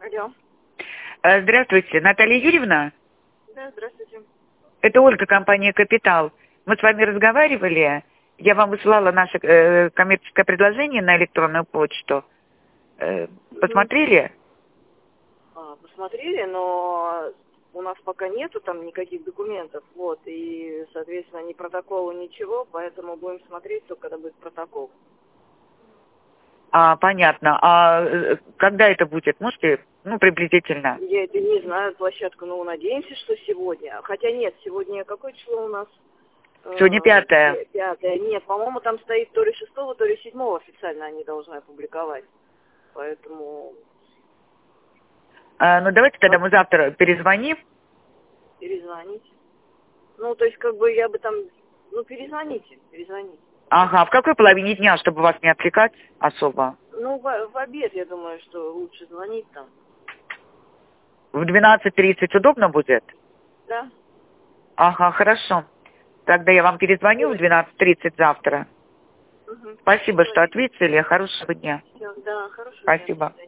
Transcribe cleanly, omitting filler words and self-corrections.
Алло. Здравствуйте, Наталья Юрьевна? Да, здравствуйте. Это Ольга, компания «Капитал». Мы с вами разговаривали. Я вам высылала наше коммерческое предложение на электронную почту. Посмотрели? Посмотрели, но у нас пока нету там никаких документов, вот, и, соответственно, ни протокола, ничего, поэтому будем смотреть только, когда будет протокол. Понятно. А когда это будет? Можете, приблизительно? Я это не знаю, площадку, но надеемся, что сегодня. Хотя нет, сегодня какое число у нас? Сегодня 5-е. 5-е. Нет, по-моему, там стоит то ли 6-го, то ли 7-го официально они должны опубликовать. Поэтому... Давайте тогда мы завтра перезвоним. Перезвонить. То есть, я бы там... перезвоните. Ага, в какой половине дня, чтобы вас не отвлекать особо? В обед, я думаю, что лучше звонить там. В 12:30 удобно будет? Да. Ага, хорошо. Тогда я вам перезвоню в 12:30 завтра. Угу. Спасибо, что ответили. Хорошего дня. Все, да, хорошего Спасибо. дня.